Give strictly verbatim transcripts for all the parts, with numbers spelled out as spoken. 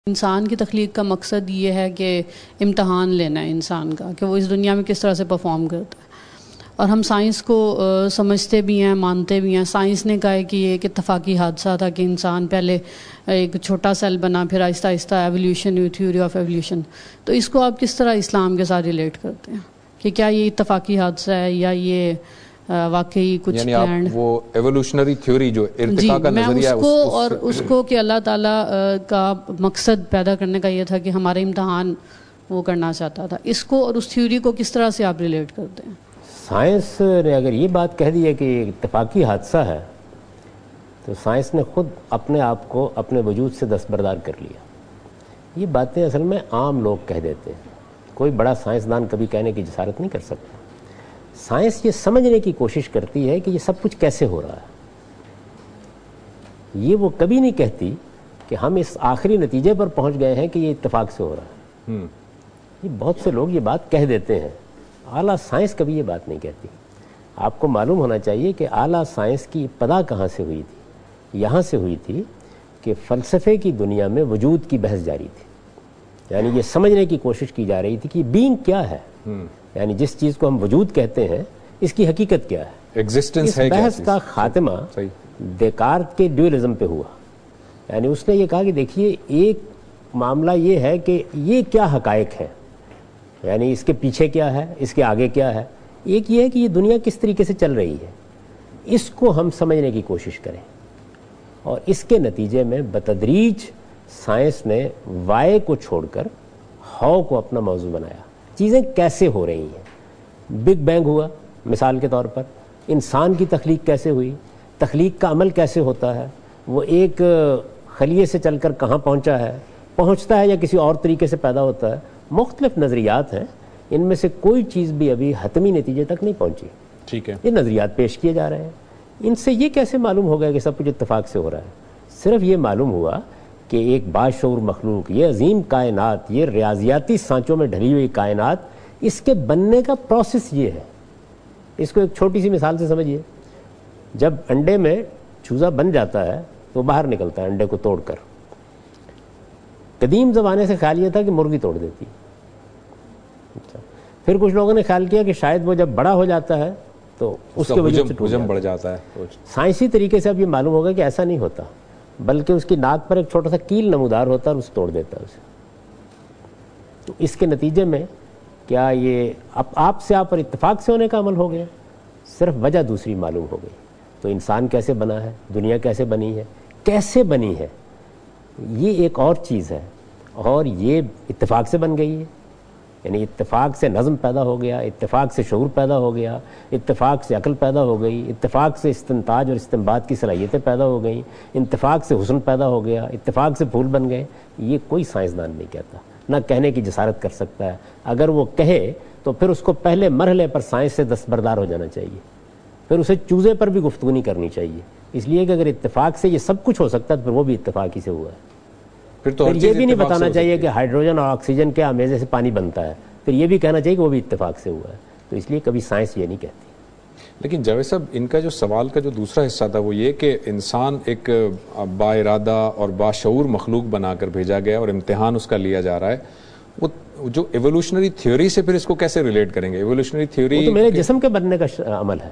انسان کی تخلیق کا مقصد یہ ہے کہ امتحان لینا ہے انسان کا کہ وہ اس دنیا میں کس طرح سے پرفارم کرتا ہے، اور ہم سائنس کو سمجھتے بھی ہیں، مانتے بھی ہیں۔ سائنس نے کہا ہے کہ یہ ایک اتفاقی حادثہ تھا کہ انسان پہلے ایک چھوٹا سیل بنا، پھر آہستہ آہستہ ایولیوشن ہوئی، تھیوری آف ایولیوشن۔ تو اس کو آپ کس طرح اسلام کے ساتھ ریلیٹ کرتے ہیں کہ کیا یہ اتفاقی حادثہ ہے یا یہ واقعی کچھ یعنی آپ وہ ایوولوشنری تھیوری جو ارتقاء کا نظریہ ہے اس کو اور اس کو کہ اللہ تعالیٰ کا مقصد پیدا کرنے کا یہ تھا کہ ہمارے امتحان وہ کرنا چاہتا تھا، اس کو اور اس تھیوری کو کس طرح سے آپ ریلیٹ کرتے ہیں؟ سائنس نے اگر یہ بات کہہ دی ہے کہ یہ اتفاقی حادثہ ہے تو سائنس نے خود اپنے آپ کو اپنے وجود سے دستبردار کر لیا۔ یہ باتیں اصل میں عام لوگ کہہ دیتے ہیں، کوئی بڑا سائنسدان کبھی کہنے کی جسارت نہیں کر سکتا۔ سائنس یہ سمجھنے کی کوشش کرتی ہے کہ یہ سب کچھ کیسے ہو رہا ہے۔ یہ وہ کبھی نہیں کہتی کہ ہم اس آخری نتیجے پر پہنچ گئے ہیں کہ یہ اتفاق سے ہو رہا ہے۔ یہ بہت سے لوگ یہ بات کہہ دیتے ہیں، اعلیٰ سائنس کبھی یہ بات نہیں کہتی۔ آپ کو معلوم ہونا چاہیے کہ اعلیٰ سائنس کی ابتدا کہاں سے ہوئی تھی؟ یہاں سے ہوئی تھی کہ فلسفے کی دنیا میں وجود کی بحث جاری تھی، یعنی یہ سمجھنے کی کوشش کی جا رہی تھی کہ بینگ کیا ہے، یعنی جس چیز کو ہم وجود کہتے ہیں اس کی حقیقت کیا ہے۔ ایگزسٹنس ہے۔ اس بحث کا خاتمہ دیکارت کے ڈیولزم پہ ہوا، یعنی اس نے یہ کہا کہ دیکھیے ایک معاملہ یہ ہے کہ یہ کیا حقائق ہے، یعنی اس کے پیچھے کیا ہے، اس کے آگے کیا ہے۔ ایک یہ ہے کہ یہ دنیا کس طریقے سے چل رہی ہے، اس کو ہم سمجھنے کی کوشش کریں، اور اس کے نتیجے میں بتدریج سائنس نے وائے کو چھوڑ کر ہاؤ کو اپنا موضوع بنایا۔ چیزیں کیسے ہو رہی ہیں، بگ بینگ ہوا مثال کے طور پر، انسان کی تخلیق کیسے ہوئی، تخلیق کا عمل کیسے ہوتا ہے، وہ ایک خلیے سے چل کر کہاں پہنچا ہے، پہنچتا ہے یا کسی اور طریقے سے پیدا ہوتا ہے۔ مختلف نظریات ہیں، ان میں سے کوئی چیز بھی ابھی حتمی نتیجے تک نہیں پہنچی۔ ٹھیک ہے، یہ نظریات پیش کیے جا رہے ہیں، ان سے یہ کیسے معلوم ہو گیا کہ سب کچھ اتفاق سے ہو رہا ہے؟ صرف یہ معلوم ہوا کہ ایک باشعور مخلوق، یہ عظیم کائنات، یہ ریاضیاتی سانچوں میں ڈھلی ہوئی کائنات، اس کے بننے کا پروسیس یہ ہے۔ اس کو ایک چھوٹی سی مثال سے سمجھیے، جب انڈے میں چوزا بن جاتا ہے تو باہر نکلتا ہے انڈے کو توڑ کر۔ قدیم زمانے سے خیال یہ تھا کہ مرغی توڑ دیتی، پھر کچھ لوگوں نے خیال کیا کہ شاید وہ جب بڑا ہو جاتا ہے تو اس کے وجہ سے حجم بڑھ جاتا ہے۔ سائنسی طریقے سے اب یہ معلوم ہوگا کہ ایسا نہیں ہوتا، بلکہ اس کی ناک پر ایک چھوٹا سا کیل نمودار ہوتا ہے اور اسے توڑ دیتا ہے اسے۔ تو اس کے نتیجے میں کیا یہ اب آپ سے آپ پر اتفاق سے ہونے کا عمل ہو گیا؟ صرف وجہ دوسری معلوم ہو گئی۔ تو انسان کیسے بنا ہے، دنیا کیسے بنی ہے، کیسے بنی ہے، یہ ایک اور چیز ہے، اور یہ اتفاق سے بن گئی ہے۔ یعنی اتفاق سے نظم پیدا ہو گیا، اتفاق سے شعور پیدا ہو گیا، اتفاق سے عقل پیدا ہو گئی، اتفاق سے استنتاج اور استنباط کی صلاحیتیں پیدا ہو گئیں، اتفاق سے حسن پیدا ہو گیا، اتفاق سے پھول بن گئے۔ یہ کوئی سائنسدان نہیں کہتا، نہ کہنے کی جسارت کر سکتا ہے۔ اگر وہ کہے تو پھر اس کو پہلے مرحلے پر سائنس سے دستبردار ہو جانا چاہیے، پھر اسے چوزے پر بھی گفتگو نہیں کرنی چاہیے، اس لیے کہ اگر اتفاق سے یہ سب کچھ ہو سکتا ہے تو پھر وہ بھی اتفاق ہی سے ہوا ہے۔ پھر تو یہ بھی نہیں بتانا چاہیے کہ ہائیڈروجن اور آکسیجن کے آمیزے سے پانی بنتا ہے، پھر یہ بھی کہنا چاہیے کہ وہ بھی اتفاق سے ہوا ہے۔ تو اس لیے کبھی سائنس یہ نہیں کہتی۔ لیکن جاوید صاحب، ان کا جو سوال کا جو دوسرا حصہ تھا وہ یہ کہ انسان ایک با ارادہ اور باشعور مخلوق بنا کر بھیجا گیا اور امتحان اس کا لیا جا رہا ہے، وہ جو ایوولوشنری تھیوری سے پھر اس کو کیسے ریلیٹ کریں گے؟ ایوولوشنری تھیوری تو میرے جسم کے بننے کا عمل ہے۔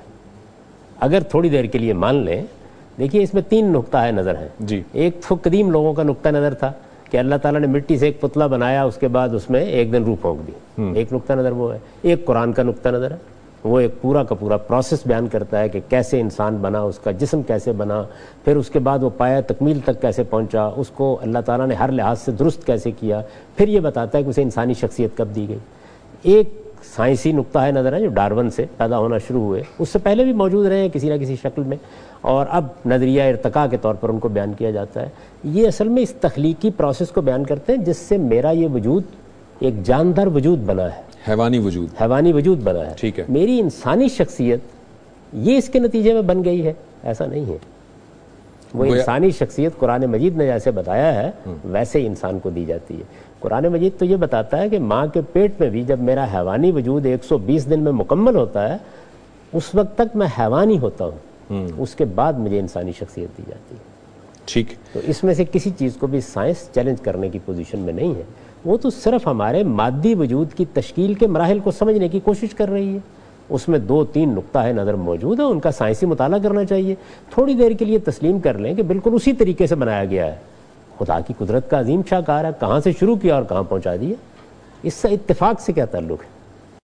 اگر تھوڑی دیر کے لیے مان لیں، دیکھیے اس میں تین نقطہ نظر ہیں جی۔ ایک تو قدیم لوگوں کا نقطہ نظر تھا کہ اللہ تعالیٰ نے مٹی سے ایک پتلا بنایا، اس کے بعد اس میں ایک دن روح پھونک دی، ایک نقطہ نظر وہ ہے۔ ایک قرآن کا نقطہ نظر ہے، وہ ایک پورا کا پورا پروسیس بیان کرتا ہے کہ کیسے انسان بنا، اس کا جسم کیسے بنا، پھر اس کے بعد وہ پایا تکمیل تک کیسے پہنچا، اس کو اللہ تعالیٰ نے ہر لحاظ سے درست کیسے کیا، پھر یہ بتاتا ہے کہ اسے انسانی شخصیت کب دی گئی۔ ایک سائنسی نقطہ ہے نظر ہے جو ڈارون سے پیدا ہونا شروع ہوئے، اس سے پہلے بھی موجود رہے ہیں کسی نہ کسی شکل میں، اور اب نظریہ ارتقاء کے طور پر ان کو بیان کیا جاتا ہے۔ یہ اصل میں اس تخلیقی پروسیس کو بیان کرتے ہیں جس سے میرا یہ وجود ایک جاندار وجود بنا ہے، حیوانی وجود حیوانی وجود بنا ہے۔ ٹھیک ہے، میری انسانی شخصیت یہ اس کے نتیجے میں بن گئی ہے، ایسا نہیں ہے۔ وہ انسانی شخصیت قرآن مجید نے جیسے بتایا ہے ویسے ہی انسان کو دی جاتی ہے۔ قرآن مجید تو یہ بتاتا ہے کہ ماں کے پیٹ میں بھی جب میرا حیوانی وجود ایک سو بیس دن میں مکمل ہوتا ہے، اس وقت تک میں حیوانی ہوتا ہوں، اس کے بعد مجھے انسانی شخصیت دی جاتی ہے۔ ٹھیک. تو اس میں سے کسی چیز کو بھی سائنس چیلنج کرنے کی پوزیشن میں نہیں ہے. وہ تو صرف ہمارے مادی وجود کی تشکیل کے مراحل کو سمجھنے کی کوشش کر رہی ہے. اس میں دو تین نقطہ ہے نظر موجود ہے, ان کا سائنسی مطالعہ کرنا چاہیے. تھوڑی دیر کے لیے تسلیم کر لیں کہ بالکل اسی طریقے سے بنایا گیا ہے. خدا کی قدرت کا عظیم شاہکار ہے, کہاں سے شروع کیا اور کہاں پہنچا دیا, اس سے اتفاق سے کیا تعلق ہے؟